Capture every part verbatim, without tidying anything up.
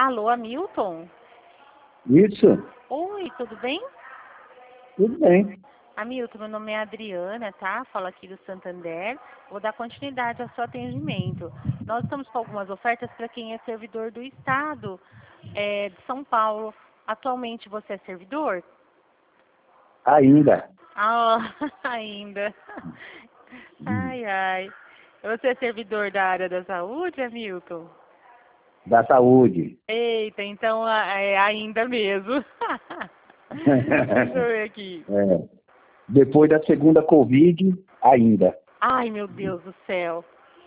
Alô, Hamilton? Isso, Oi, tudo bem? tudo bem. Hamilton, meu nome é Adriana, tá? Falo aqui do Santander. Vou dar continuidade ao seu atendimento. Nós estamos com algumas ofertas para quem é servidor do Estado é, de São Paulo. Atualmente você é servidor? Ainda. Ah, ainda. Ai, ai. Você é servidor da área da saúde, Hamilton? Da saúde. Eita, então é ainda mesmo. Deixa eu ver aqui. É, depois da segunda Covid, ainda. Ai, meu Deus do céu.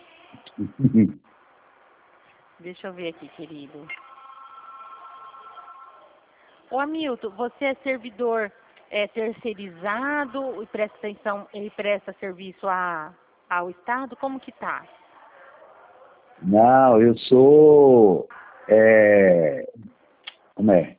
Deixa eu ver aqui, querido. Ô, Hamilton, você é servidor é, terceirizado e presta atenção, ele presta serviço a, ao Estado? Como que tá? Não, eu sou. É, como é?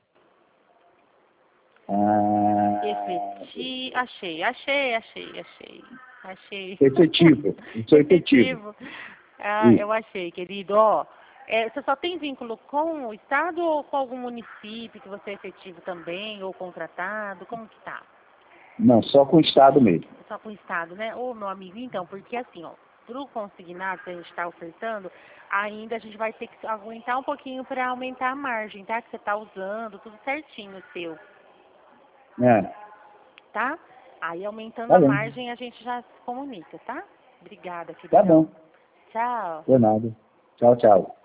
Ah, Efetivo. Achei, achei, achei, achei. Achei. efetivo. Eu sou efetivo. Efetivo. Ah, Isso. eu achei, querido. Ó, é, você só tem vínculo com o Estado ou com algum município que você é efetivo também, ou contratado? Como que tá? Não, só com o Estado mesmo. Só com o Estado, né? Ô, meu amigo, então, porque assim, ó, pro consignado que a gente está ofertando, ainda a gente vai ter que aguentar um pouquinho para aumentar a margem, tá? Que você tá usando, tudo certinho o seu, É, tá? Aí aumentando tá a bom. margem a gente já se comunica, tá? Obrigada, Tá queridão. bom. Tchau. Por nada. Tchau, tchau.